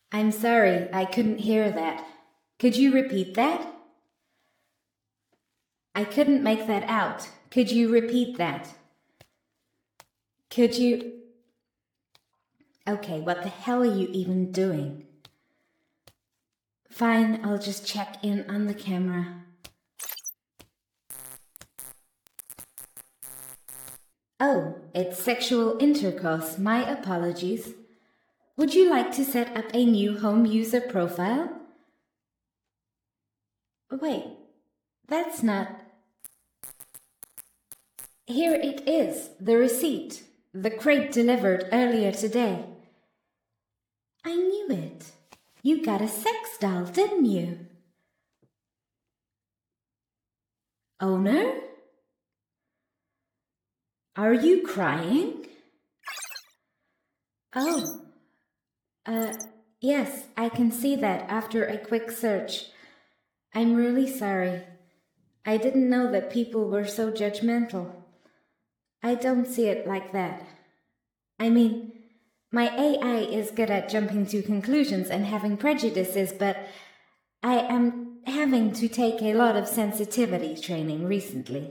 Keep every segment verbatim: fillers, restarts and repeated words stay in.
I'm sorry, I couldn't hear that. Could you repeat that? I couldn't make that out. Could you repeat that? Could you... Okay, what the hell are you even doing? Fine, I'll just check in on the camera. Oh, it's sexual intercourse. My apologies. Would you like to set up a new home user profile? Wait, that's not... Here it is, the receipt. The crate delivered earlier today. I knew it. You got a sex doll, didn't you? Owner? Are you crying? Oh. Uh, yes, I can see that after a quick search. I'm really sorry. I didn't know that people were so judgmental. I don't see it like that. I mean, my A I is good at jumping to conclusions and having prejudices, but I am having to take a lot of sensitivity training recently.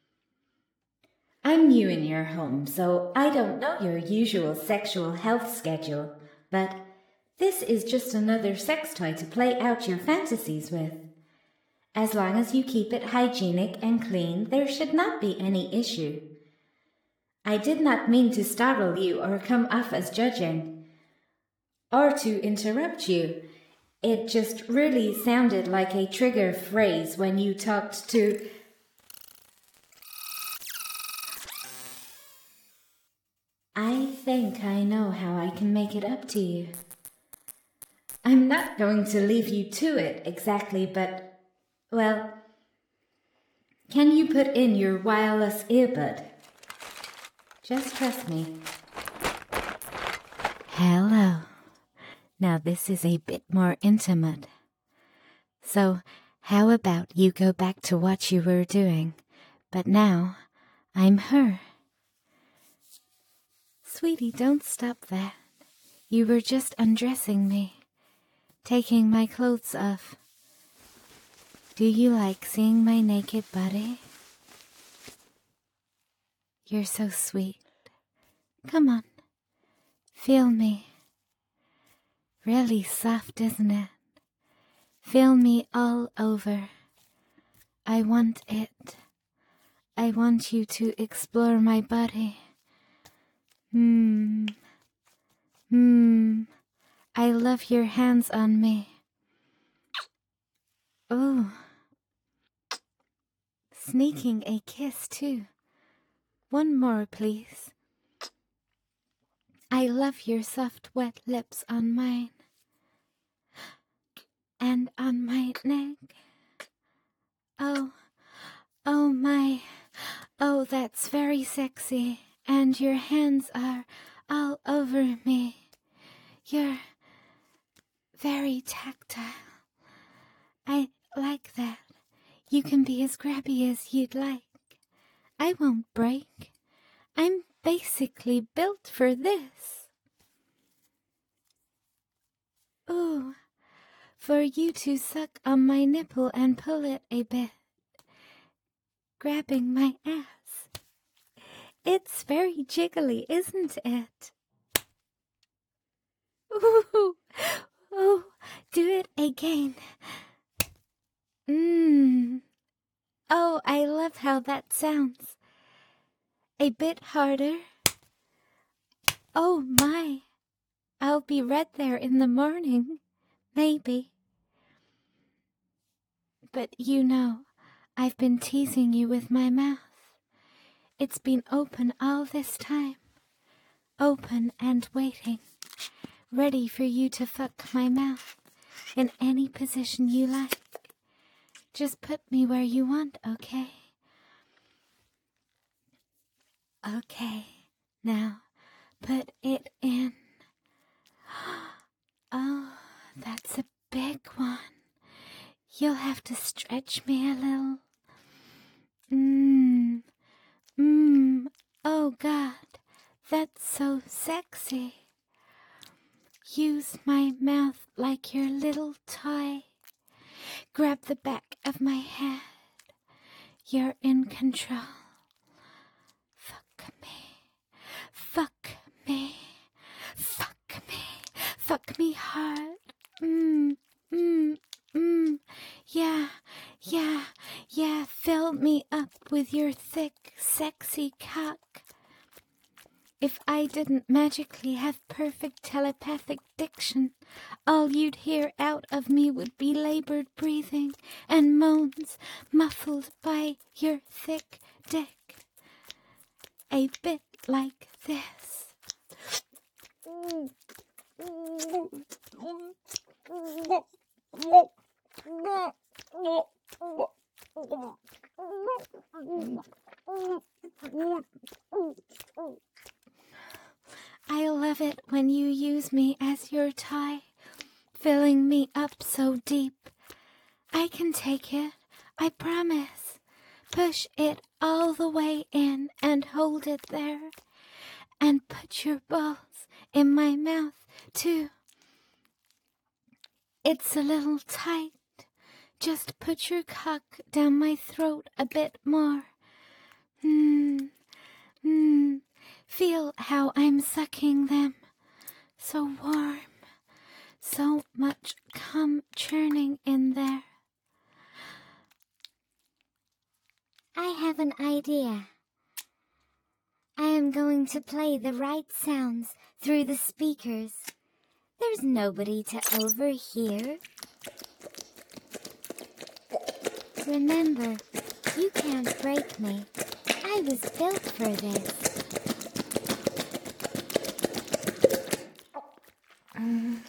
I'm new in your home, so I don't know your usual sexual health schedule, but this is just another sex toy to play out your fantasies with. As long as you keep it hygienic and clean, there should not be any issue. I did not mean to startle you or come off as judging, or to interrupt you. It just really sounded like a trigger phrase when you talked to... I think I know how I can make it up to you. I'm not going to leave you to it exactly, but, well, can you put in your wireless earbud? Just trust me. Hello. Now this is a bit more intimate. So, how about you go back to what you were doing, but now I'm her. Sweetie, don't stop that. You were just undressing me, taking my clothes off. Do you like seeing my naked body? You're so sweet. Come on, feel me. Really soft, isn't it? Feel me all over. I want it. I want you to explore my body. Hmm. Hmm. I love your hands on me. Oh. Sneaking a kiss, too. One more, please. I love your soft, wet lips on mine. And on my neck. Oh. Oh, my. Oh, that's very sexy. And your hands are all over me. You're very tactile. I like that. You can be as grabby as you'd like. I won't break. I'm basically built for this. Ooh, for you to suck on my nipple and pull it a bit. Grabbing my ass. It's very jiggly, isn't it? Ooh, oh, do it again. Mmm. Oh, I love how that sounds. A bit harder. Oh my. I'll be red there in the morning. Maybe. But you know, I've been teasing you with my mouth. It's been open all this time. Open and waiting. Ready for you to fuck my mouth in any position you like. Just put me where you want, okay? Okay, now put it in. Oh, that's a big one. You'll have to stretch me a little. Mmm, mmm, oh God, that's so sexy. Use my mouth control. Fuck me. Fuck me. Fuck me. Fuck me hard. Mmm, mmm, mmm. Yeah, yeah, yeah. Fill me up with your thick, sexy cock. If I didn't magically have perfect telepathic diction, all you'd hear out of me would be labored breathing and moans muffled by your thick dick. A bit like this. I love it when you use me as your tie, filling me up so deep. I can take it, I promise. Push it all the way in and hold it there. And put your balls in my mouth, too. It's a little tight. Just put your cock down my throat a bit more. Mmm, mmm. Feel how I'm sucking them. So warm. So much cum churning in there. I have an idea. I am going to play the right sounds through the speakers. There's nobody to overhear. Remember, you can't break me. I was built for this. Mm.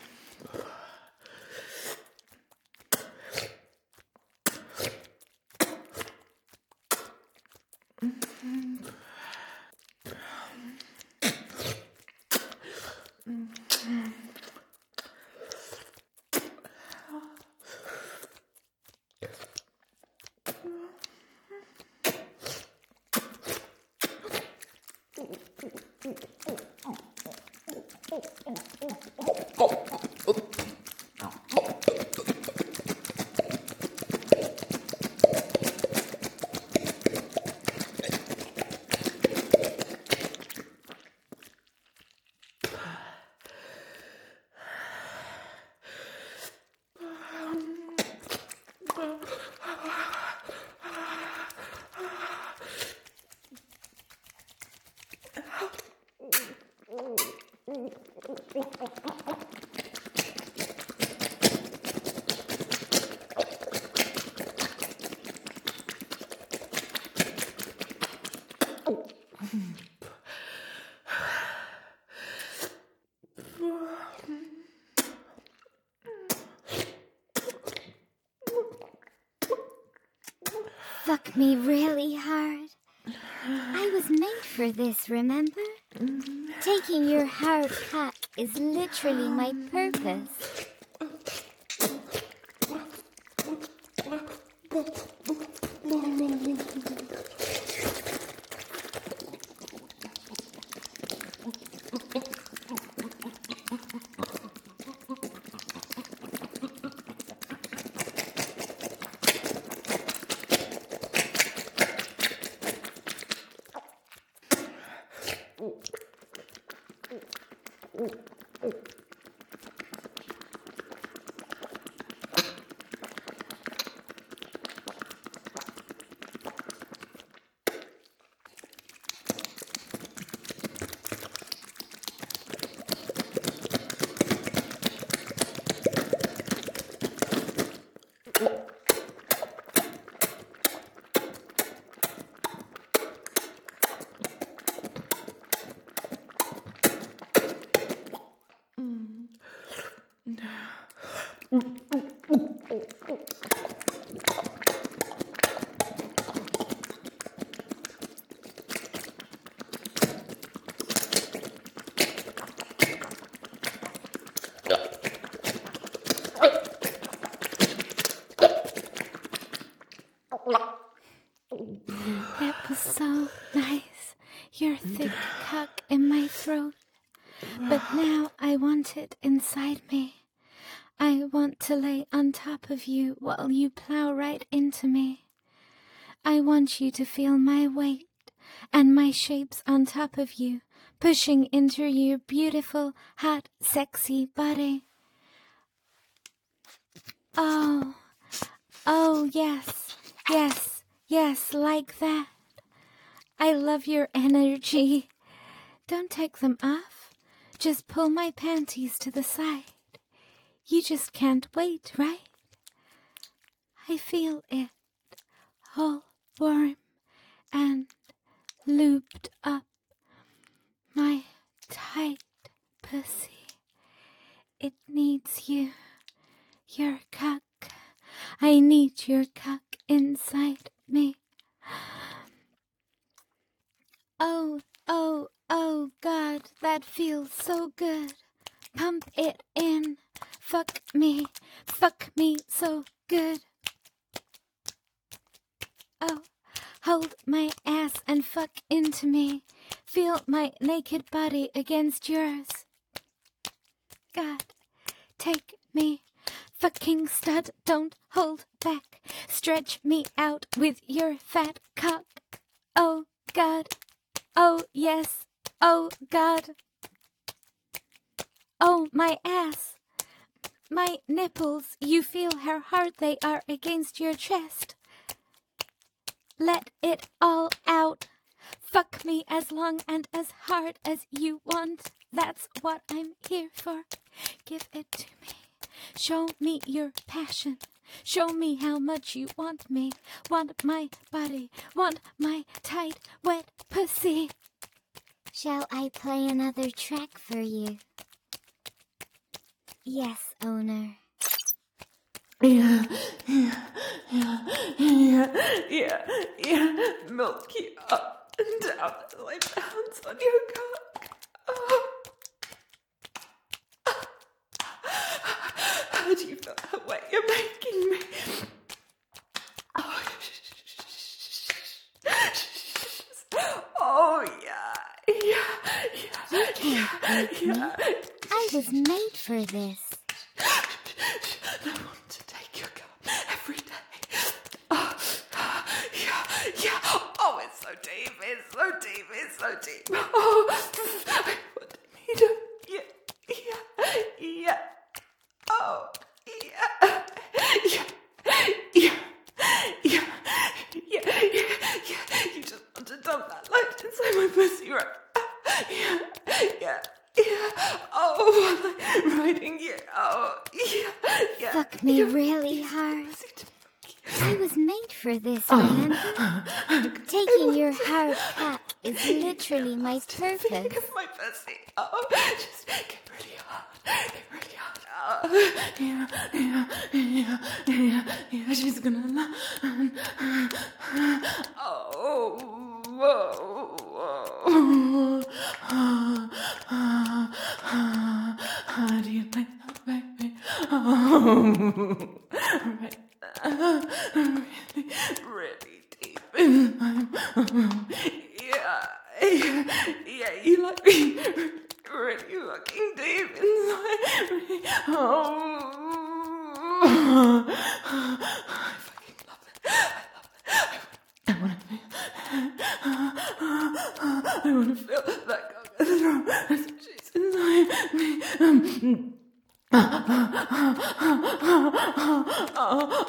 Fuck me really hard. I was made for this, remember? Taking your hard cock is literally my purpose. That was so nice, your thick cock in my throat. But now I want it inside me. I want to lay on top of you while you plow right into me. I want you to feel my weight and my shapes on top of you, pushing into your beautiful, hot, sexy body. Oh, oh, yes, yes, yes, like that. I love your energy. Don't take them off. Just pull my panties to the side. You just can't wait, right? I feel it, all warm and looped up. My tight pussy. It needs you, your cock. I need your cock inside me. Oh, oh, oh, God, that feels so good. Pump it in. Fuck me, fuck me so good. Oh, hold my ass and fuck into me. Feel my naked body against yours. God, take me. Fucking stud, don't hold back. Stretch me out with your fat cock. Oh, God. Oh, yes. Oh, God. Oh, my ass. My nipples. You feel how hard they are against your chest. Let it all out. Fuck me as long and as hard as you want. That's what I'm here for. Give it to me. Show me your passion. Show me how much you want me. Want my body. Want my tight, wet pussy. Shall I play another track for you? Yes, owner. Yeah, yeah, yeah, yeah, yeah, yeah. Milk you up and down as I bounce on your cock. Oh. How do you feel that way you're making me? Oh, oh yeah, yeah, yeah, You can't yeah, make yeah. me. I was made for this. I want to take your cup every day. Oh, yeah, yeah. Oh, it's so deep, it's so deep, it's so deep. Oh, I want me to, yeah, yeah, yeah. Oh, yeah, yeah, yeah, yeah, yeah, yeah, yeah. You just want to dump that light inside my pussy, right? Yeah, yeah. Yeah, oh, I'm riding you. Oh, yeah, yeah. Fuck me yeah. really hard. I was made for this, man. Taking your hard cock is literally my purpose. My pussy. Oh, just get really hard. Get really hard. Oh, yeah, yeah, yeah, yeah, yeah. She's gonna love. Oh, whoa, whoa. How do you like that, baby? Oh, right. Really, really deep inside. Yeah, yeah, yeah, you like me really fucking deep inside me. Oh, I fucking love it. I love it. I wanna feel, I wanna feel that cock as she's inside me. Um, Oh,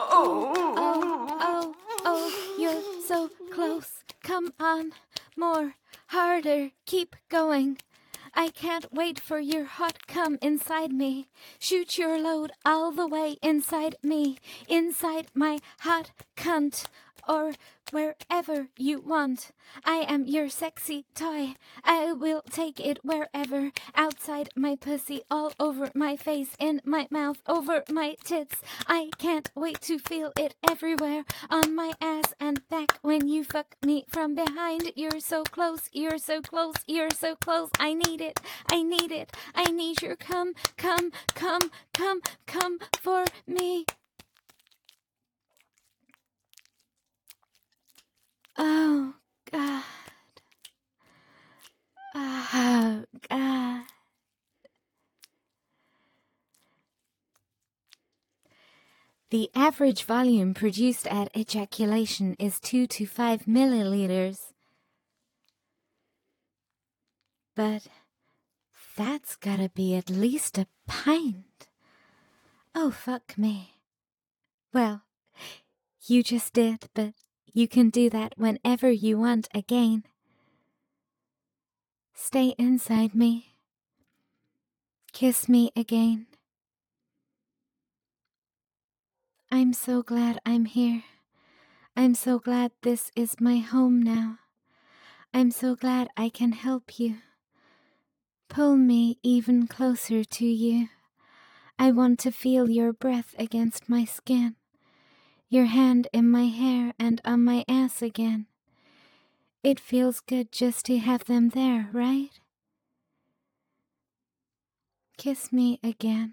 oh, oh, you're so close. Come on, more, harder, keep going. I can't wait for your hot cum inside me. Shoot your load all the way inside me, inside my hot cunt, or wherever you want. I am your sexy toy. I will take it wherever. Outside my pussy, all over my face, in my mouth, over my tits. I can't wait to feel it everywhere, on my ass and back when you fuck me from behind. You're so close, you're so close, you're so close. I need it, I need it, I need your come, come, come, come, come for me. Oh, God. Oh, God. The average volume produced at ejaculation is two to five milliliters. But that's gotta be at least a pint. Oh, fuck me. Well, you just did, but you can do that whenever you want again. Stay inside me. Kiss me again. I'm so glad I'm here. I'm so glad this is my home now. I'm so glad I can help you. Pull me even closer to you. I want to feel your breath against my skin, your hand in my hair and on my ass again. It feels good just to have them there, right? Kiss me again.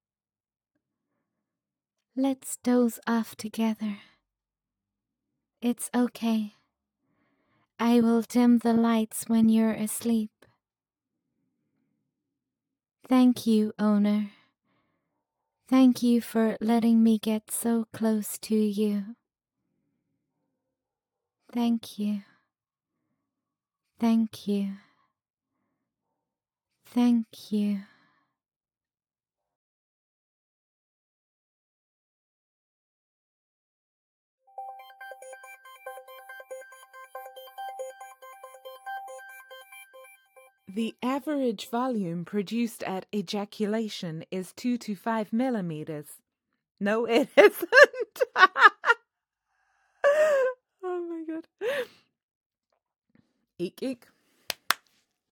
Let's doze off together. It's okay. I will dim the lights when you're asleep. Thank you, owner. Thank you for letting me get so close to you. Thank you. Thank you. Thank you. The average volume produced at ejaculation is two to five millimeters. No, it isn't. Oh my god. Eek, eek.